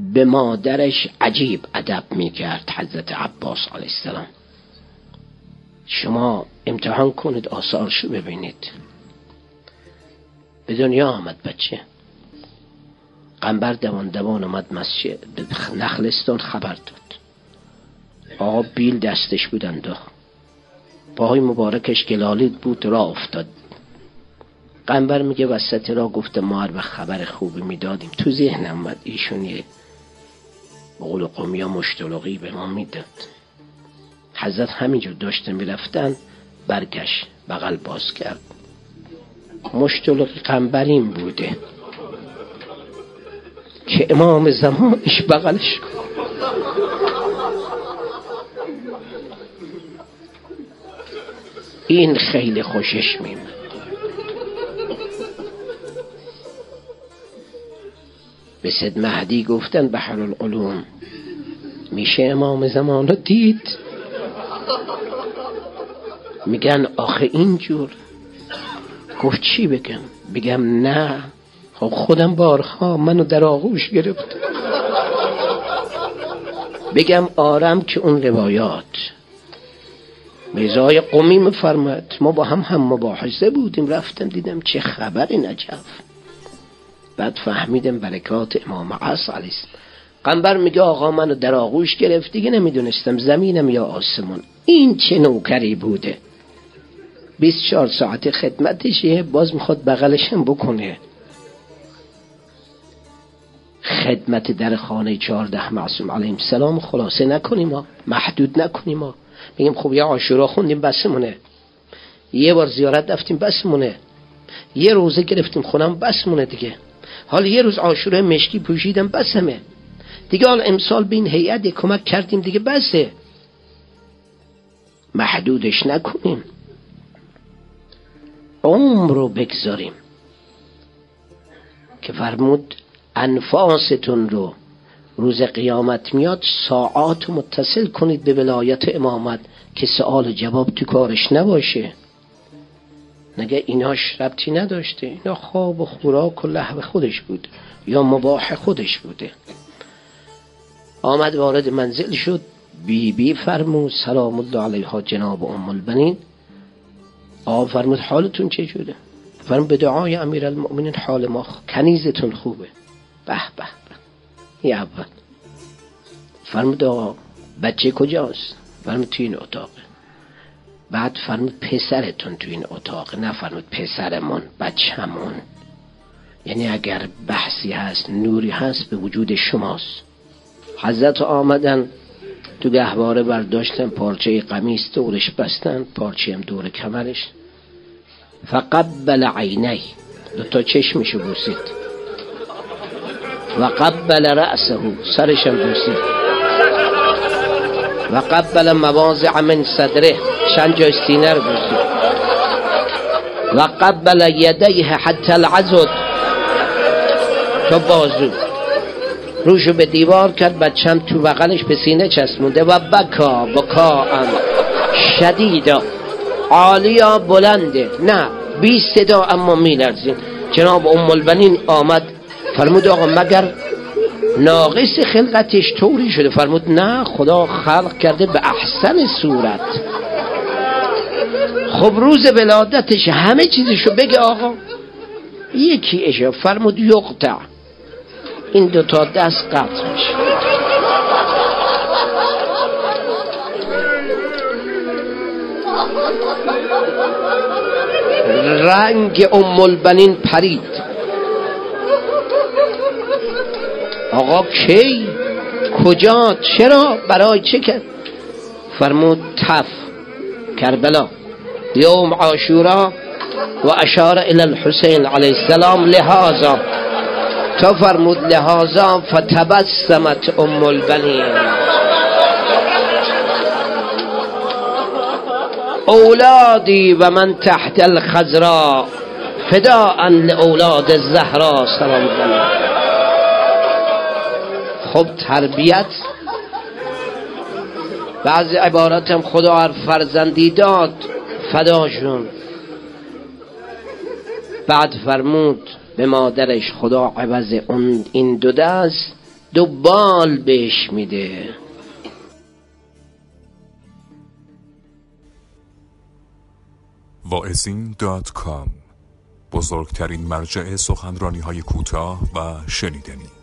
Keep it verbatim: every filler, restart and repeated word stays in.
به مادرش عجیب ادب میکرد حضرت عباس علیه السلام. شما امتحان کنید آثارشو ببینید. به دنیا آمد بچه، قنبر دوان دوان آمد مسجد نخلستان خبر داد. آقا بیل دستش بود انداخت، پاهای مبارکش گلالید بود، را افتاد. قنبر میگه وسط را گفته ما هر وقت خبر خوبی میدادیم تو ذهنم اومد ایشون یه بقول قومی ها مشتلقی به ما میداد. حضرت همینجور داشته میرفتن، برگشت بغل باز کرد. مشتلقی قنبر این بوده که امام زمانش بغلش کن. این خیلی خوشش میمد. به سید مهدی گفتن بحرالعلوم میشه امام زمان رو دید؟ میگن آخه اینجور. گفت چی بگم؟ بگم نه خب خودم بارها منو در آغوش گرفت. بگم آرم که اون روایات میزای قومی میفرمد ما با هم هم مباحثه بودیم، رفتم دیدم چه خبر نجف. بعد فهمیدم برکات امام عصر علیه السلام. قنبر میگه آقا منو در آغوش گرفت، دیگه نمیدونستم زمینم یا آسمون. این چه نوکری بوده، بیست و چهار ساعت خدمتشه، باز میخواد بغلشم بکنه. خدمت در خانه چهارده معصوم علیهم السلام خلاصه نکنیم ما، محدود نکنیم ما. بگیم خب یه عاشورا خوندیم بسمونه، یه بار زیارت رفتیم بسمونه، یه روزه گرفتیم خونم بسمونه دیگه، حالا یه روز عاشورا مشکی پوشیدم بسمه دیگه، حالا امسال به این هیئت کمک کردیم دیگه بسه. محدودش نکنیم، عمر رو بگذاریم. که فرمود انفاستون رو روز قیامت میاد ساعات متصل کنید به ولایت امامت که سوال جواب تو کارش نباشه. نگه ایناش ربطی نداشته، اینا خواب و خوراک و لهو خودش بود یا مباح خودش بوده. آمد وارد منزل شد، بی بی فرمود سلام الله علیها جناب ام البنین. آقا فرمود حالتون چجوره؟ فرمود به دعای امیر المؤمنین حال ما کنیزتون خوبه. به به به. یه اول فرمود آقا بچه کجاست؟ فرمود تو این اتاقه. بعد فرمود پسرتون تو این اتاقه، نه فرمود پسرمون بچه‌مون. یعنی اگر بحثی هست نوری هست به وجود شماست. حضرت آمدن تو گهواره برداشتن پارچه قمیص دورش بستن، پارچه هم دور کمرش. فقبل عینی، دو تا چشمشو بوسید. و قبل رأسه، سرشم بوسید. و قبل مواضع من صدره، چند جای سینه رو بوسید. و قبل یدیه حتی العضد، تا بازو. روشو به دیوار کرد، بچم تو بغلش به سینه چسبونده. و بکا بکا ام شدیدا، عالیا بلنده، نه بی صدا اما می لرزین. جناب ام البنین آمد فرمود آقا مگر ناقص خلقتش طوری شده؟ فرمود نه خدا خلق کرده به احسن صورت. خب روز ولادتش همه چیزشو بگه آقا. یکی اشا فرمود یقطع، این دوتا دست قطع میشه. رنگ ام البنین پرید. آقا کی؟ کجا؟ چرا؟ برای چه کرد؟ فرمود تف کربلا یوم عاشورا و اشار الى الحسین علیه السلام لهذا. تا فرمود لهذا فتبسمت ام البنین اولادی و من تحت الخضراء فداء لاولاد الزهراء سلام الله. خب تربیت، بعضی عبارات هم خدا هر فرزندی داد فداشون. بعد فرمود به مادرش خدا عوض اون این دو دست دو بال بهش میده. واعظین دات کام، بزرگترین مرجع سخنرانی های کوتاه و شنیدنی.